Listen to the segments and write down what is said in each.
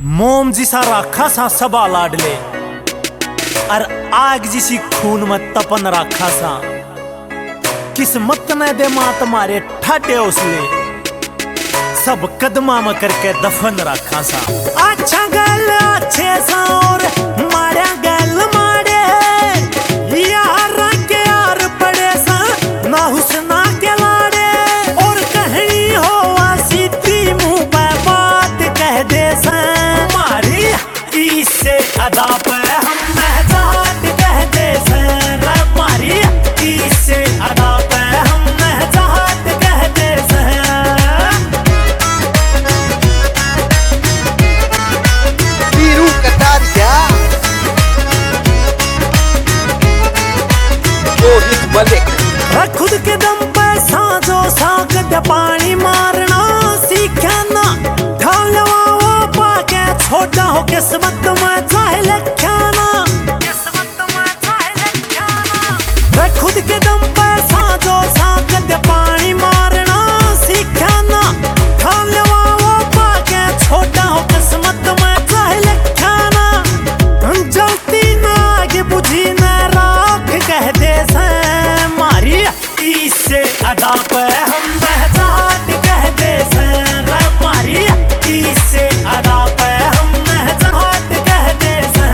मोम जिसा राखा सा सबा लाडले और आग जिसी खून में तपन राखा सा। किस्मत ने दे मात मारे ठाटे उसले सब कदमा में करके दफन रखा सा। अच्छा गल अच्छे सा और माड़िया गल माड़े यार के यार पड़े सा ना हुस्ना के लाड़े। और कहनी हो सीधी मुंह पे बात कह दे सा मारी इससे अदा पे हम महजात कह दे सा मारी इससे अदा पे हम महजात कह दे सा। खुद के दम पे साजो साग दे पानी मारना सीखा ना ढालवा वो पाके छोटा हो किस्मत में चाहे लख्याना। खुद के दम पे साजो साग दे पानी मारना सीखा ना ढालवा वो पाके छोटा हो किस्मत में चाहे लख्याना। जलती ना आगे बुझी ना राख कह दे इससे अदा पे हम महजात कह दे मारी इससे अदा पे हम महजात कह दे।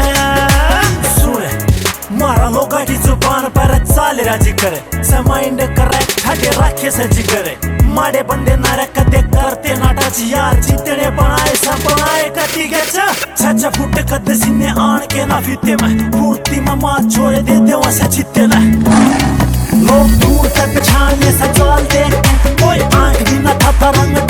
सुन मारा लोगा की जुबान पर चाल राजी करे समाइंड करेक्ट ठाटे राखे से जिगरे माड़े बंदे नारे कदे करते नाटाची यार जितने बनाए सब बनाए कती गए छच फुट कद सीने आन के ना फीते में पूर्ति में मार छोड़े दे दे वैसे जीते ना। लोग दूर से पहचान ले सचाल दे कोई आंख भी न था रंग